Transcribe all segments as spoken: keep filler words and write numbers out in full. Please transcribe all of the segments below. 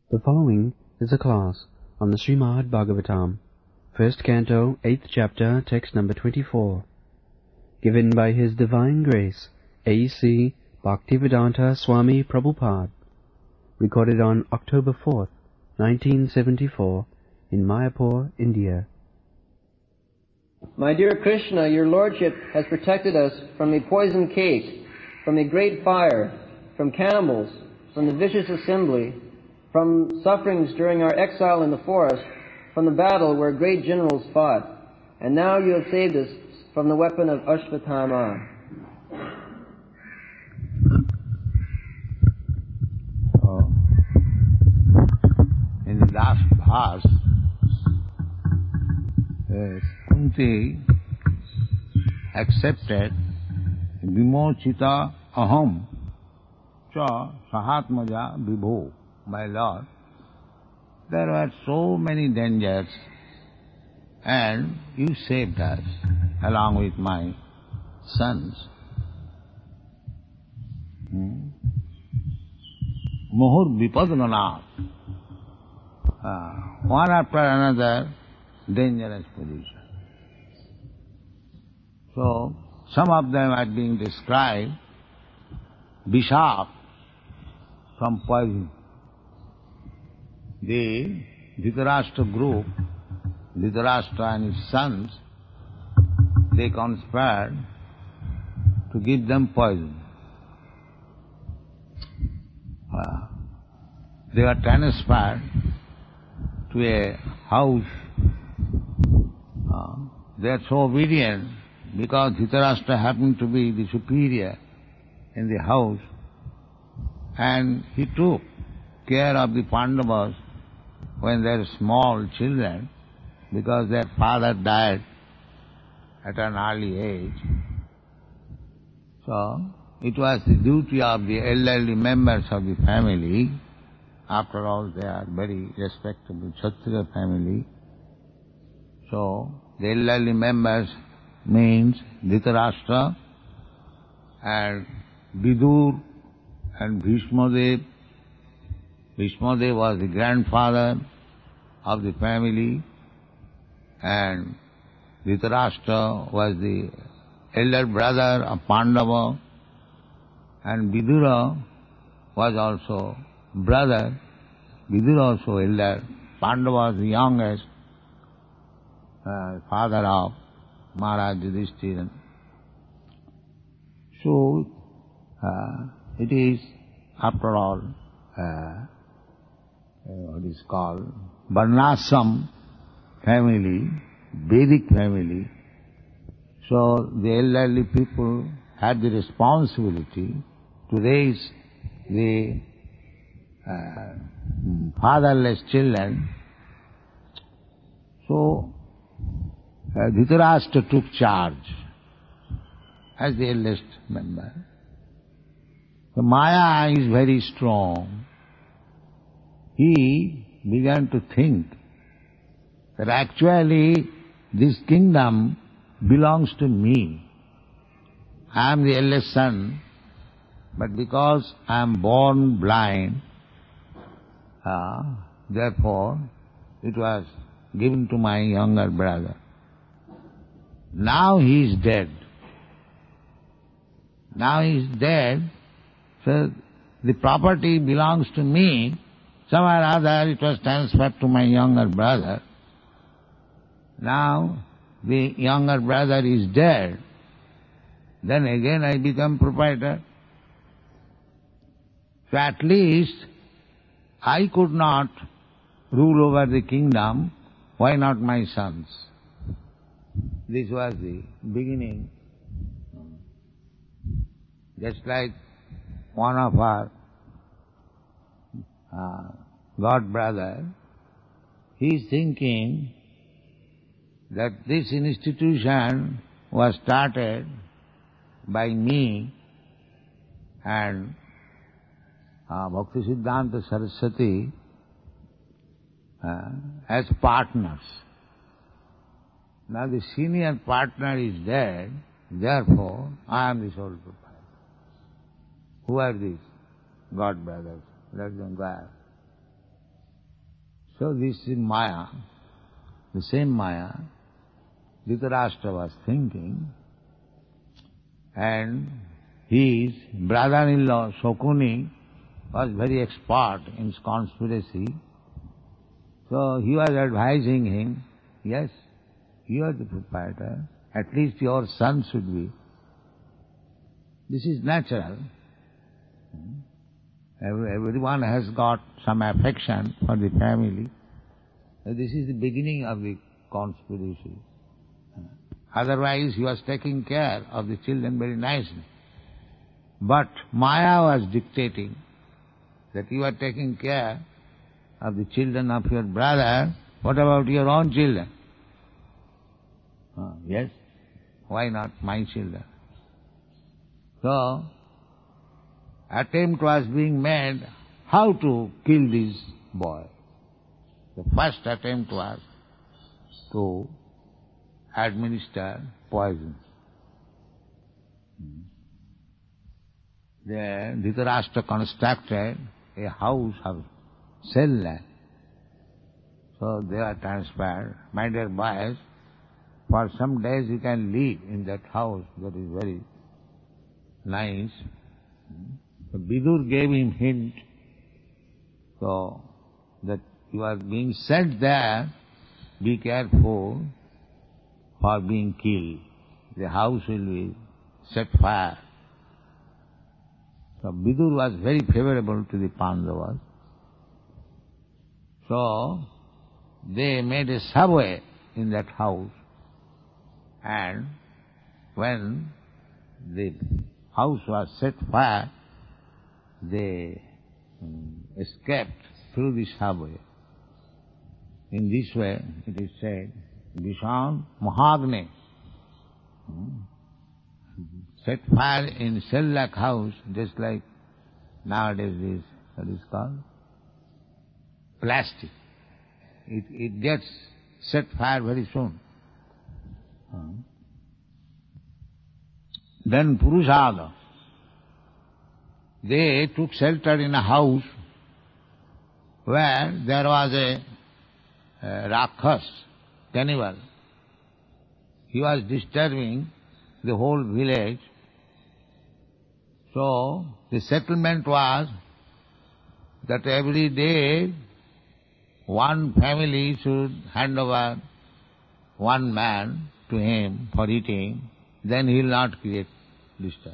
The following is a class on the Srimad Bhagavatam, first canto, eighth chapter, text number twenty-four, given by His Divine Grace, A C Bhaktivedanta Swami Prabhupada, recorded on October fourth, nineteen seventy-four, in Mayapur, India. My dear Krishna, your Lordship has protected us from a poisoned cake, from a great fire, from cannibals, from the vicious assembly, from sufferings during our exile in the forest, from the battle where great generals fought. And now you have saved us from the weapon of Ashvatthama. So, in the last verse, uh, Kunti accepted Vimochita aham cha sahatmaja vibho, my Lord. There were so many dangers and you saved us along with my sons. Hmm? Mohur vipadganath. Uh, one after another dangerous position. So, some of them are being described, Vishap, from poison. The Dhritarashtra group, Dhritarashtra and his sons, they conspired to give them poison. Uh, they were transferred to a house. Uh, they are so obedient because Dhritarashtra happened to be the superior in the house, and he took care of the Pandavas when they were small children, because their father died at an early age. So, it was the duty of the elderly members of the family. After all, they are very respectable Kshatriya family. So, the elderly members means Dhritarashtra and Vidur and Bhishmadev. Bhishmadev was the grandfather of the family, and Dhritarashtra was the elder brother of Pandava, and Vidura was also brother. Vidura also elder. Pandava was the youngest, uh, father of Maharaj Yudhishthira. So, uh, it is, after all, uh, what is called Varnashram family, Vedic family. So the elderly people had the responsibility to raise the uh, fatherless children. So uh, Dhritarashtra took charge as the eldest member. The Maya is very strong. He began to think that actually this kingdom belongs to me. I am the eldest son, but because I am born blind, uh, therefore it was given to my younger brother. Now he is dead. Now he is dead, so the property belongs to me. Somewhere or other it was transferred to my younger brother. Now the younger brother is dead. Then again I become proprietor. So at least I could not rule over the kingdom. Why not my sons? This was the beginning. Just like one of our Uh, God brother, he is thinking that this institution was started by me and uh, Bhaktisiddhanta Saraswati uh, as partners. Now the senior partner is dead, therefore I am the sole proprietor. Who are these God brothers? Let them go out. So this is Maya, the same Maya Dhritarashtra was thinking, and his brother-in-law Shakuni was very expert in conspiracy. So he was advising him, yes, you are the proprietor, at least your son should be. This is natural. Every, everyone has got some affection for the family. This is the beginning of the conspiracy. Otherwise he was taking care of the children very nicely. But Maya was dictating that you are taking care of the children of your brother, what about your own children? Oh, yes, why not my children? So, attempt was being made how to kill this boy. The first attempt was to administer poison. Then Dhritarashtra constructed a house of cell. So they are transferred. My dear boys, for some days you can live in that house, that is very nice. So Vidur gave him hint, so that you are being sent there, be careful for being killed. The house will be set fire. So Vidur was very favorable to the Pandavas. So they made a subway in that house, and when the house was set fire, they um, escaped through the subway. In this way, it is said, Vishan Mahagne, hmm, set fire in cell-like house, just like nowadays is, what is called? Plastic. It, it gets set fire very soon. Hmm. Then Purusada, they took shelter in a house where there was a, a Rakhas, cannibal. He was disturbing the whole village. So the settlement was that every day one family should hand over one man to him for eating, then he will not create disturbance.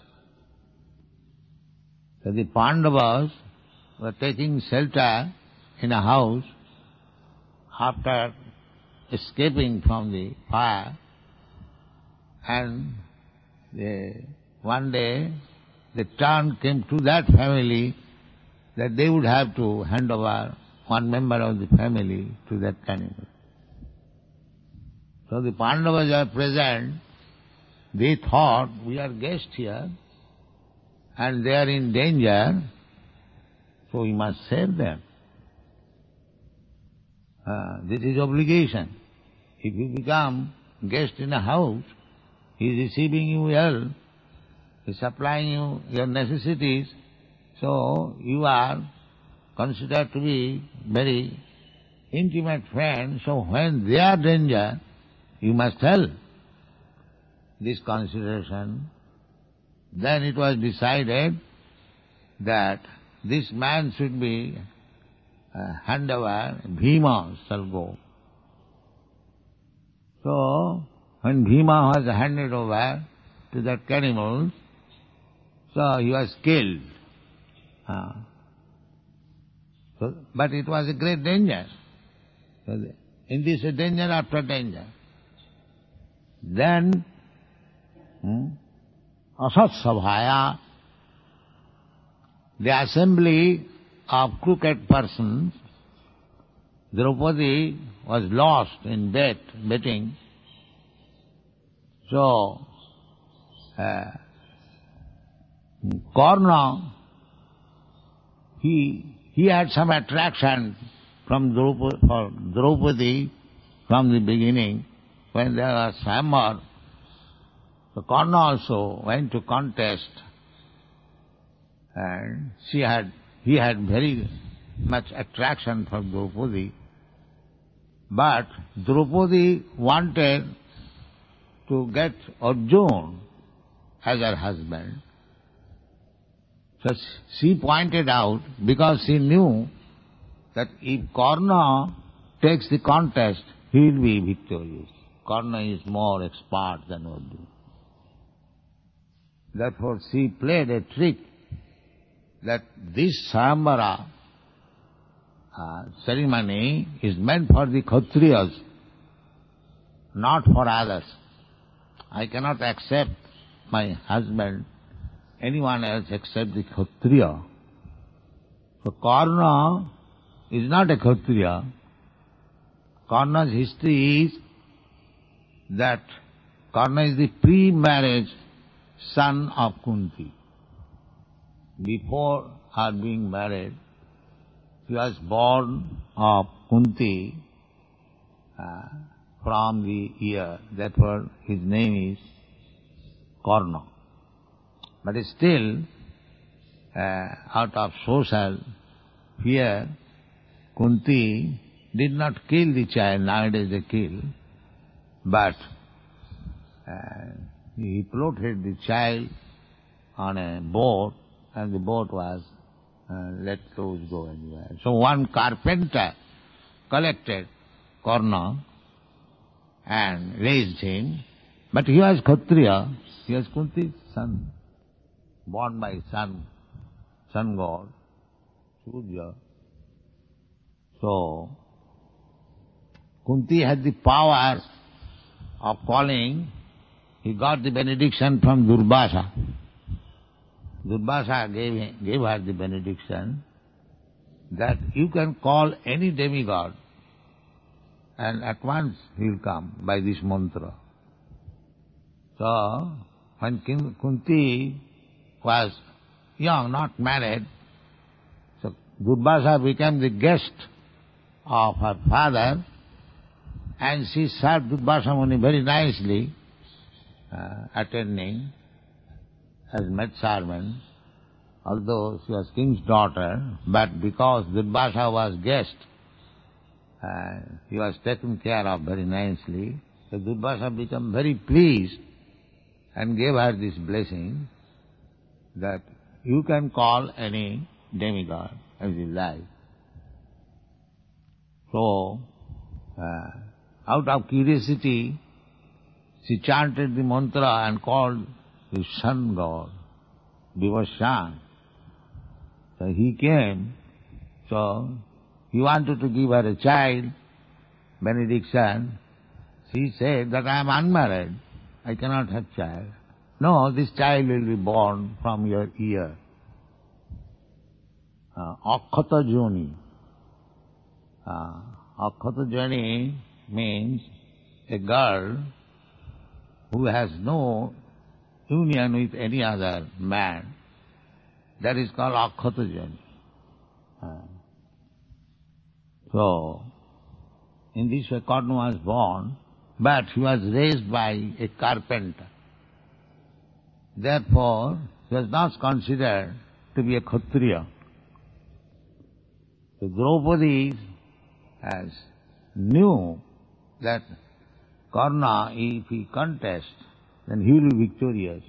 So the Pandavas were taking shelter in a house after escaping from the fire, and they, one day the turn came to that family that they would have to hand over one member of the family to that cannibal. So the Pandavas are present. They thought, we are guests here and they are in danger, so we must save them. Uh, this is obligation. If you become guest in a house, he is receiving you well, he is supplying you your necessities, so you are considered to be very intimate friends, so when they are in danger, you must help. This consideration, then it was decided that this man should be uh, handed over, Bhima shall go. So, when Bhima was handed over to that cannibal, so he was killed. Uh, so, but it was a great danger. So in this danger after danger. Then, hmm, Asat Sabhaya, the assembly of crooked persons, Draupadi was lost in bet, betting. So, uh, Karna, he, he had some attraction from Draupadi, for Draupadi from the beginning, when there was Swayamvar. So Karna also went to contest, and she had, he had very much attraction for Draupadi. But Draupadi wanted to get Arjuna as her husband. So she pointed out, because she knew that if Karna takes the contest, he will be victorious. Karna is more expert than Arjuna. Therefore she played a trick that this Swayamvara uh, ceremony is meant for the Kshatriyas, not for others. I cannot accept my husband, anyone else except the Kshatriya. So Karna is not a Kshatriya. Karna's history is that Karna is the pre-marriage son of Kunti. Before her being married, he was born of Kunti uh, from the ear. Therefore his name is Karna. But still, uh, out of social fear, Kunti did not kill the child. Nowadays they kill. But uh, he floated the child on a boat, and the boat was uh, let loose go anywhere. So one carpenter collected Karna and raised him, but he was Kshatriya, he was Kunti's son, born by sun, sun god, Surya. So Kunti had the power of calling. He got the benediction from Durvasa. Durvasa gave, gave her the benediction that you can call any demigod and at once he will come by this mantra. So when Kunti was young, not married, so Durvasa became the guest of her father, and she served Durvasa Muni very nicely, uh, attending as maidservant, although she was king's daughter, but because Durvasa was guest, uh, he was taken care of very nicely. So Durvasa became very pleased and gave her this blessing that you can call any demigod as you like. So, uh, out of curiosity, she chanted the mantra and called the sun god, Vivasvan. So he came, so he wanted to give her a child, benediction. She said that I am unmarried, I cannot have child. No, this child will be born from your ear. Uh, Akkhata Joni. Uh, Akkhata Joni means a girl who has no union with any other man. That is called Akkhata Joni. Uh, so, in this way Karna was born, but he was raised by a carpenter. Therefore, he was not considered to be a Kshatriya. So Draupadi has knew that Karna, if he contests, then he will be victorious.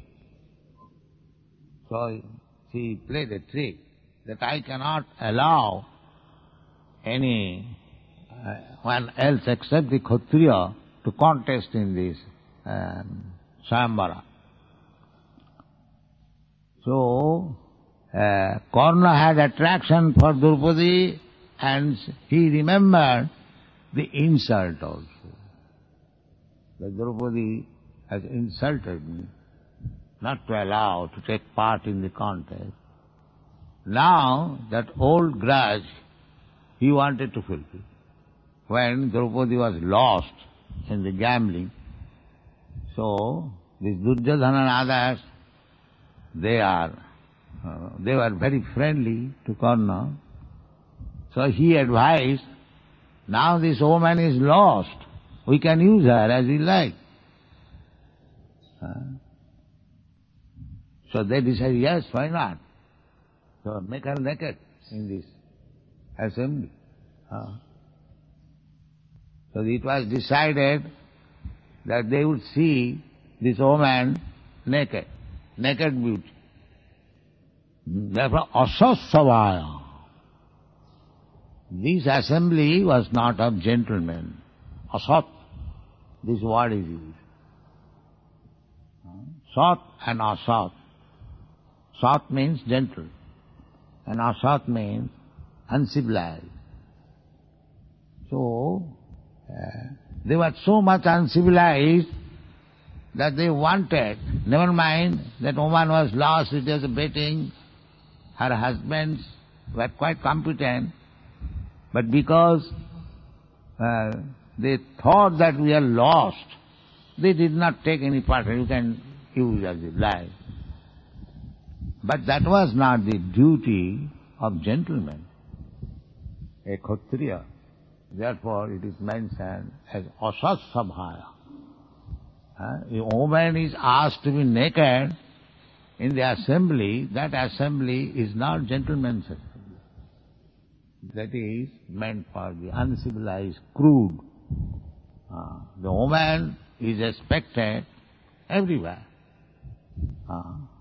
So she played a trick that I cannot allow any uh, one else except the Kshatriya to contest in this um, Swayamvara. So, uh, Karna had attraction for Draupadi, and he remembered the insult also. That Draupadi has insulted me, not to allow to take part in the contest. Now, that old grudge he wanted to fulfill. When Draupadi was lost in the gambling, so these Duryodhana and others, they are, uh, they were very friendly to Karna. So he advised, now this woman is lost, we can use her as we like. Uh, so they decided, yes, why not? So make her naked in this assembly. Uh, So it was decided that they would see this woman naked, naked beauty. Therefore, asasavaya. This assembly was not of gentlemen. Asat, this word is used. Sat and asat. Sat means gentle, and asat means uncivilized. So, uh, they were so much uncivilized that they wanted, never mind that woman was lost, it was a betting, her husbands were quite competent, but because uh, they thought that we are lost, they did not take any part. You can use as you like. But that was not the duty of gentlemen, a Kshatriya. Therefore it is mentioned as asasabhaya. Uh, a woman is asked to be naked in the assembly, that assembly is not gentleman's assembly. That is meant for the uncivilized, crude. Uh, the woman is respected everywhere. Uh,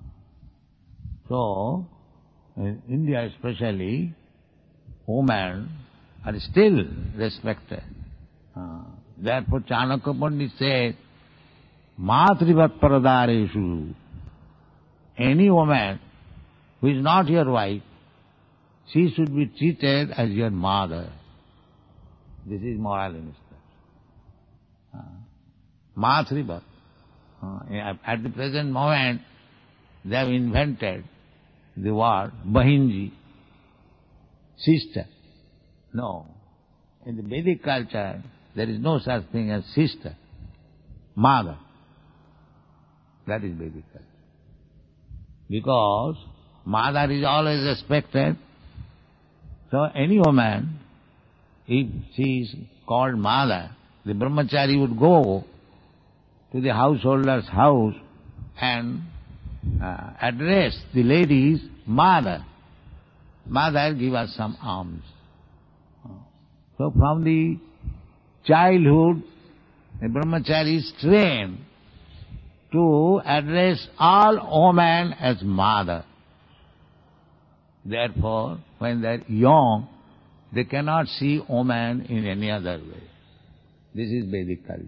so, in India especially, women are still respected. Uh, therefore Chanakya Pandit said, Matrivat paradareshu. Any woman who is not your wife, she should be treated as your mother. This is moral instruction. Uh, Matrivat. Uh, at the present moment, they have invented the word Bahinji, sister. No. In the Vedic culture, there is no such thing as sister, mother. That is Vedic culture. Because mother is always respected. So any woman, if she is called mother, the brahmachari would go to the householder's house and uh, address the lady's mother. Mother, give us some alms. So from the childhood, the brahmachari is trained to address all women as mother. Therefore, when they are young, they cannot see woman in any other way. This is Vedic culture.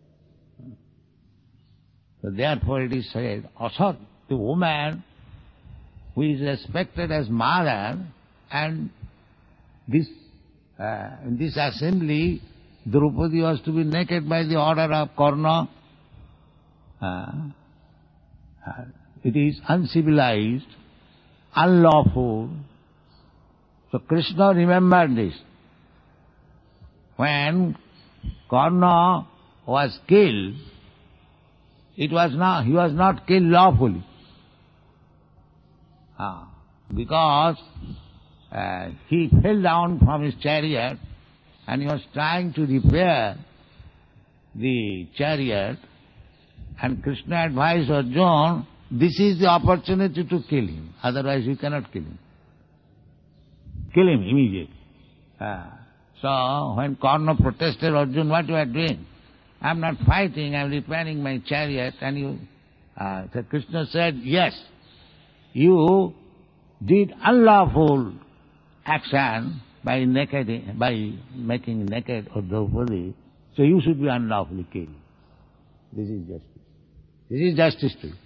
So therefore it is said, asat, the woman who is respected as mother, and this uh, in this assembly, Draupadi was to be naked by the order of Karna. Uh, it is uncivilized, unlawful. So Krishna remembered this. When Karna was killed, it was not, he was not killed lawfully. Uh, because uh, he fell down from his chariot and he was trying to repair the chariot, and Krishna advised Arjuna, this is the opportunity to kill him, otherwise you cannot kill him. Kill him immediately. Uh, so when Karna protested, Arjuna, what you are doing? I am not fighting, I am repairing my chariot. And you, uh, so Krishna said, yes, you did unlawful action by naked, by making naked of Draupadi, so you should be unlawfully killed. This is justice. This is justice to you.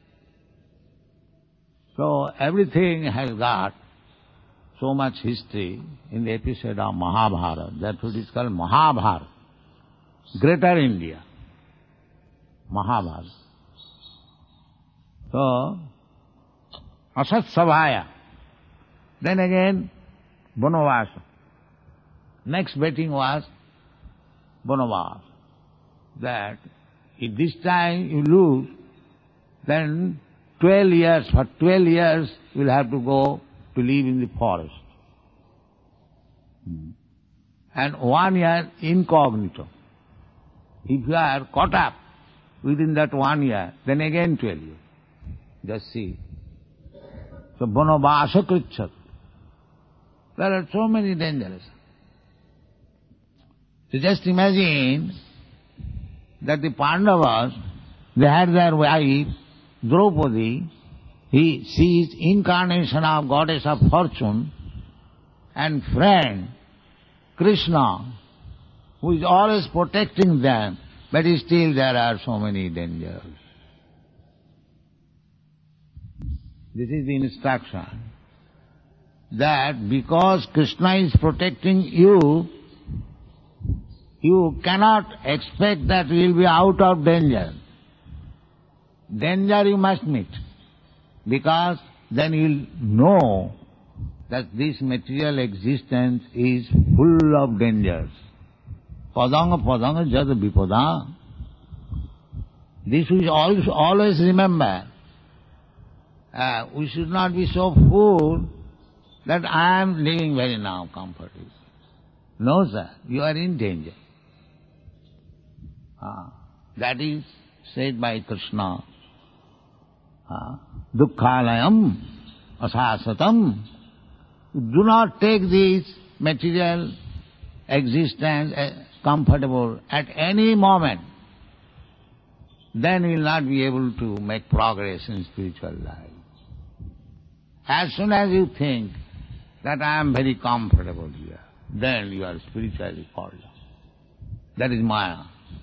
So everything has got so much history in the episode of Mahabharata. Therefore it is called Mahabharata. Greater India. Mahabharata. So, asat sabhaya. Then again, Vanavasa. Next betting was Vanavasa. That if this time you lose, then twelve years, for twelve years you will have to go to live in the forest. Hmm. And one year incognito. If you are caught up within that one year, then again twelve years. Just see. So, Vanavasa krichat. There are so many dangers. So just imagine that the Pandavas, they had their wife, Draupadi, he, she is incarnation of goddess of fortune, and friend, Krishna, who is always protecting them, but still there are so many dangers. This is the instruction, that because Krishna is protecting you, you cannot expect that you will be out of danger. Danger you must meet, because then you will know that this material existence is full of dangers. Padanga padanga jada vipada. This we always, always remember. Uh, we should not be so fool that I am living very now comfortably. No, sir, you are in danger. Uh, that is said by Krishna. Uh, Dukkhalayam asasatam. Do not take this material existence uh, comfortable at any moment. Then you will not be able to make progress in spiritual life. As soon as you think that I am very comfortable here, then you are spiritually fallen. That is Maya.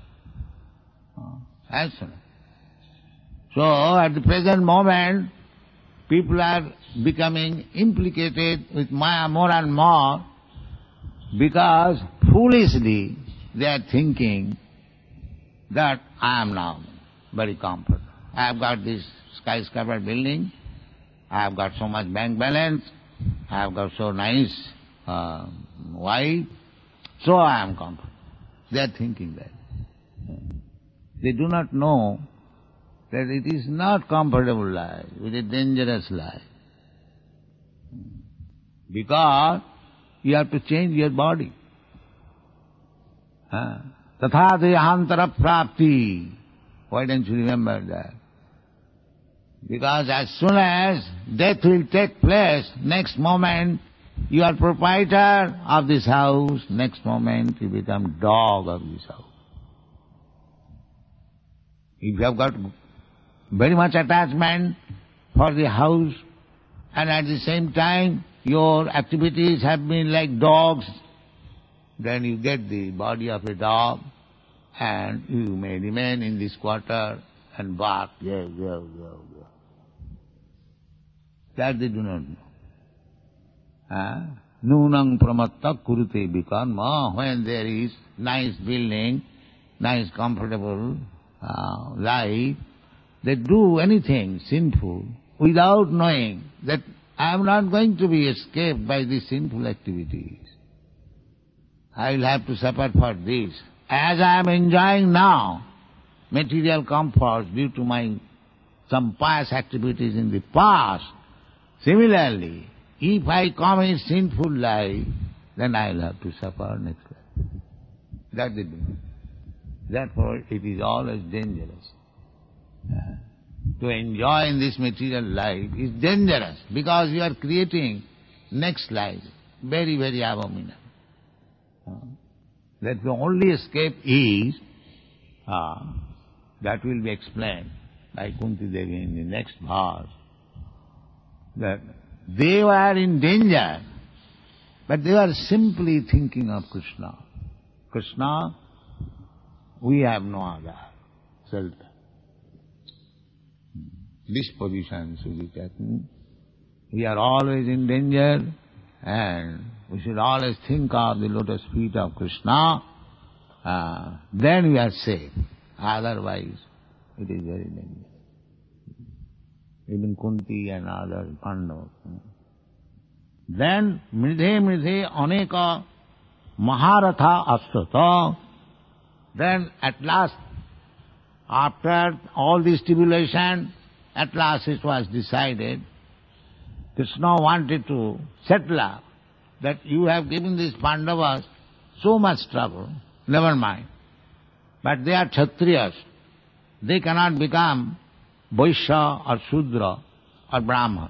As soon as. So at the present moment, people are becoming implicated with Maya more and more because foolishly they are thinking that I am now very comfortable. I have got this skyscraper building, I have got so much bank balance, I have got so nice uh, wife, so I am comfortable. They are thinking that. They do not know that it is not comfortable life, it is a dangerous life. Because you have to change your body. Tatha deyahantara prapti. Why don't you remember that? Because as soon as death will take place, next moment you are proprietor of this house, next moment you become dog of this house. If you have got very much attachment for the house, and at the same time your activities have been like dogs, then you get the body of a dog, and you may remain in this quarter and bark, yeah, yeah, yeah, yeah. That they do not know. Nunang pramatta kurute bikarma. When there is nice building, nice comfortable uh, life, they do anything sinful without knowing that I am not going to be escaped by these sinful activities. I will have to suffer for this. As I am enjoying now material comforts due to my some past activities in the past, similarly, if I commit sinful life, then I will have to suffer next life. That's the difference. Therefore, it is always dangerous. Uh, to enjoy in this material life is dangerous because you are creating next life, very, very abominable. Uh, that the only escape is, uh, that will be explained by Kunti Devi in the next verse, that they were in danger, but they were simply thinking of Krishna. Krishna, we have no other shelter. This position should be taken. We are always in danger, and we should always think of the lotus feet of Krishna. Uh, then we are safe. Otherwise, it is very dangerous. Even Kunti and other Pandavas. Then, mridhe mridhe aneka maharatha astata. Then at last, after all this tribulation, at last it was decided, Krishna wanted to settle up that you have given these Pandavas so much trouble, never mind. But they are Kshatriyas. They cannot become Vaishya or Shudra or Brahman.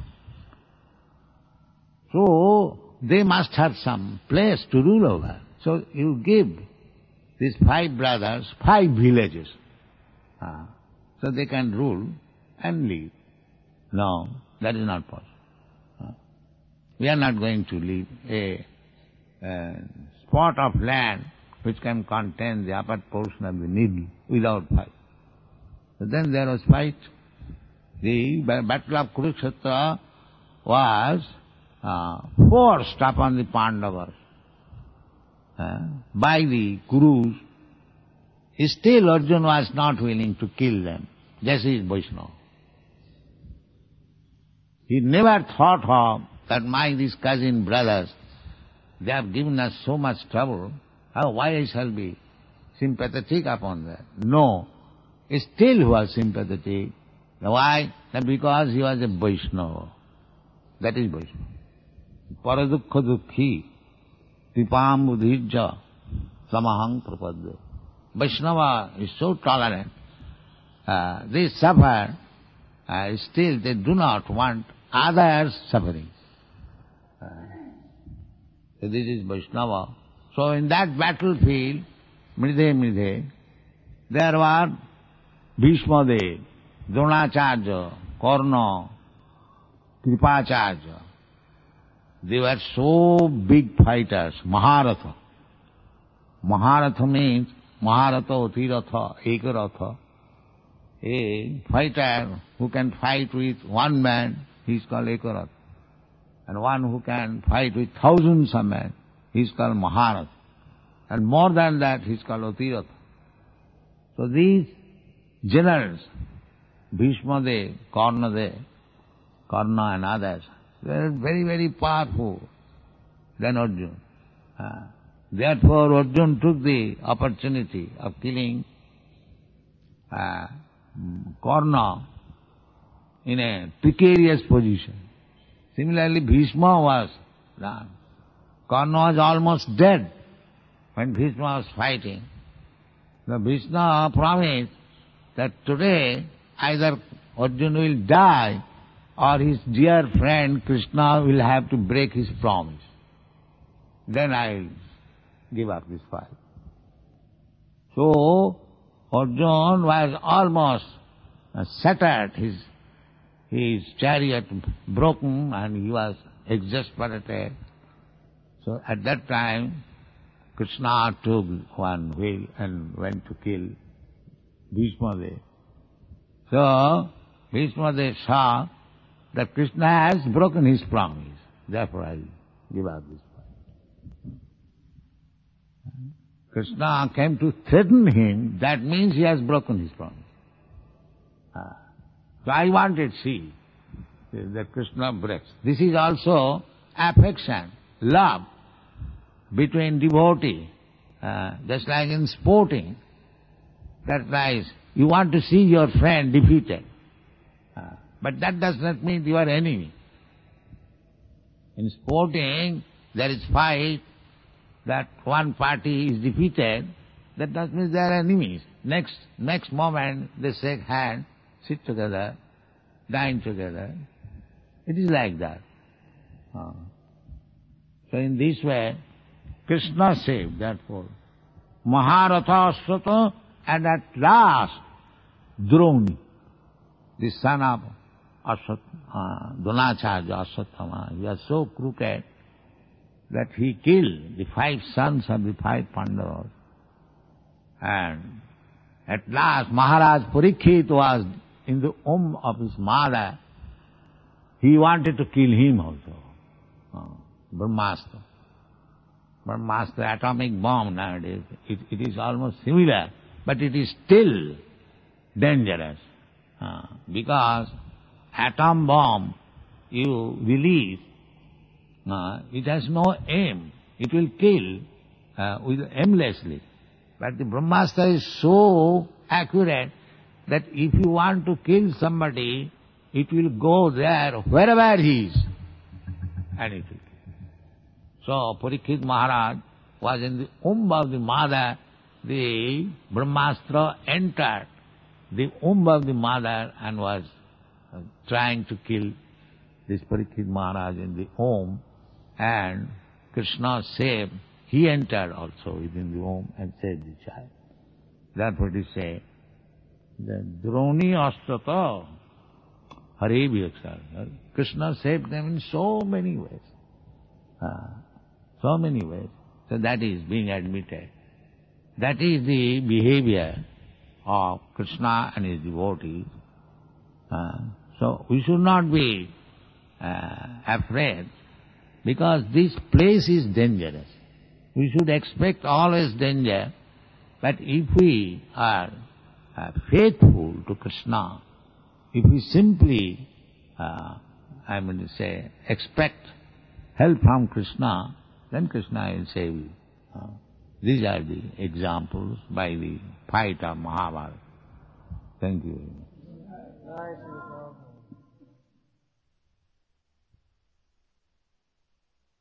So, they must have some place to rule over. So, you give these five brothers, five villages. Uh, so they can rule and live. No, that is not possible. Uh, we are not going to leave a, a spot of land which can contain the upper portion of the needle without fight. So then there was fight. The battle of Kurukshetra was uh, forced upon the Pandavas uh, by the Kurus. Still Arjuna was not willing to kill them. This is Vaishnava. He never thought of that my these cousin brothers, they have given us so much trouble, how, why I shall be sympathetic upon that? No. Still he was sympathetic. Why? That because he was a Vaishnava. That is Vaishnava. Paradukha dukhi, tripam udhijja, samahang prapadya. Vaishnava is so tolerant. Uh, they suffer, uh, still they do not want others' suffering. Uh, so this is Vaishnava. So in that battlefield, Mridhe Mridhe, there were Bhishma Dev, Dronacharya, Karna, Kripacharya. They were so big fighters, Maharatha. Maharatha means Maharatha, Utiratha, Ekaratha. A fighter who can fight with one man, he is called Ekaratha. And one who can fight with thousands of men, he is called Maharatha. And more than that, he is called Utiratha. So these generals, Bhishma Dev, Karna Dev, Karna and others, they are very, very powerful than Arjuna. Uh, therefore Arjuna took the opportunity of killing uh, Karna in a precarious position. Similarly, Bhishma was, uh, Karna was almost dead when Bhishma was fighting. The Bhishma promised that today either Arjuna will die or his dear friend Krishna will have to break his promise. Then I'll give up this fight. So Arjuna was almost uh, shattered, his, his chariot broken, and he was exasperated. So at that time, Krishna took one wheel and went to kill Bhishma Dev. So Bhishma Dev saw that Krishna has broken his promise. Therefore I will give up this fight. Krishna came to threaten him, that means he has broken his promise. Ah. So I wanted to see that Krishna breaks. This is also affection, love between devotee. Uh, just like in sporting, that lies, you want to see your friend defeated. Uh, but that does not mean you are enemy. In sporting, there is fight, that one party is defeated, that does mean they are enemies. Next, next moment they shake hands, sit together, dine together. It is like that. Uh, so in this way, Krishna saved, therefore, Maharatha Aswatha, and at last, Drona, the son of Aswat, uh, Dronacharya, Aswathama, he was so crooked that he killed the five sons of the five Pandavas. And at last, Maharaj Parikshit was in the womb of his mother. He wanted to kill him also. Uh, Brahmastra. Brahmastra, atomic bomb nowadays, it, it is almost similar, but it is still dangerous. Uh, because atom bomb you release, uh, it has no aim. It will kill uh, with aimlessly. But the Brahmastra is so accurate that if you want to kill somebody, it will go there wherever he is, and it will kill. So Parikshit Maharaj was in the womb of the mother. The Brahmastra entered the womb of the mother and was uh, trying to kill this Parikshit Maharaj in the womb, and Krishna saved he entered also within the womb and saved the child. That's what he said. The Droni Astata Hare Vyakshar. Krishna saved them in so many ways. Uh, so many ways. So that is being admitted. That is the behavior of Krishna and his devotees. Uh, so we should not be uh, afraid, because this place is dangerous. We should expect always danger, but if we are uh, faithful to Krishna, if we simply, uh, I mean to say, expect help from Krishna, then Krishna will save you. Uh, these are the examples by the fight of Mahabharata. Thank you very much.